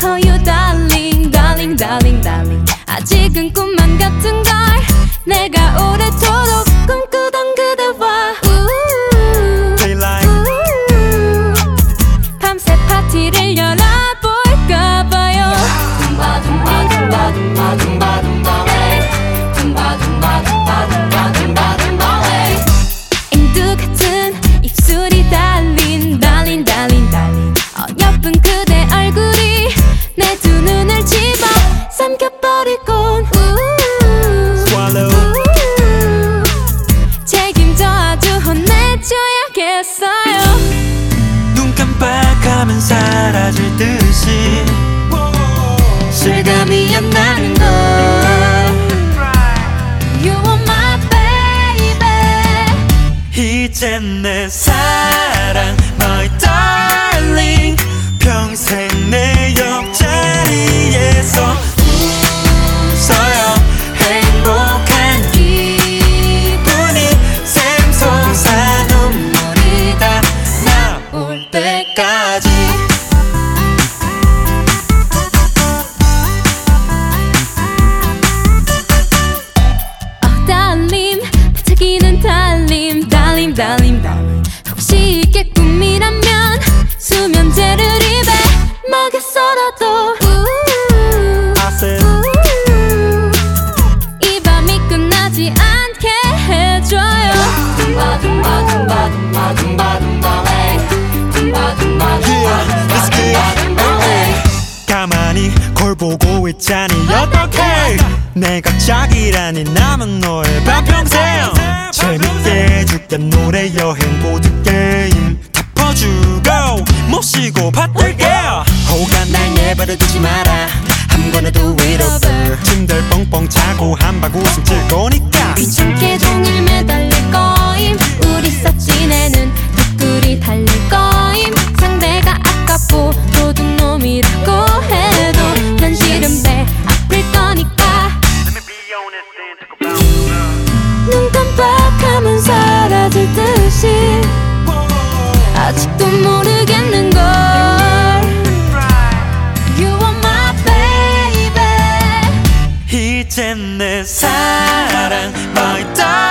Oh you darling darling darling darling 아직은 꿈만 같은 걸 내가 오래도록 꿈꾸던 그대와 밤새 파티를 열어볼까봐요 둠바 둠바 둠바 둠바 둠바 둠바 웨이 둠바 둠바 둠바 둠바 둠바 둠바 웨이 앵두 같은 입술이 달린 달린 달린 달린 어여쁜 그대 얼굴이 내 두 눈을 집어 삼켜버리곤 책임져 아주 혼내줘야겠어요 눈 깜빡하면 사라질 듯이 실감이 안 나는 걸 You are my baby 이젠 내 사랑 My darling 평생 내 옆자리에서 웃어요 행복한 기분이 샘솟아 눈물이 다 나올 때까지 달림 반짝이는 달림 달림 달림 달림 혹시 이게 꿈이라면 수면제를 입에 먹였어라도 이 밤이 끝나지 않게 해줘요 둠바 둠바 둠바 둠바 둠바 둠바 웨이 둠바 둠바 둠바 둠바 웨이 가만히 걸 보고 있자니 어떡해 내가 짝이라니 남은 너의 반평생 재밌게 해줄게 노래 여행 보드게임 다 퍼주고 모시고 받들게 호감 날 내버려두지 마라 I'm gonna do it over 침들 뻥뻥 자고 한박 웃음 칠 거니까 귀찮게 종일 매달릴 거임 우리 썩지내는 뒷구리 달릴 거임 상대가 아깝고 도둑놈이라고 해도 현실은 배 아플 거니까 눈 깜빡하면 사라질 듯이 아직도 모르겠는걸 You are my baby 이젠 내 사랑 My darling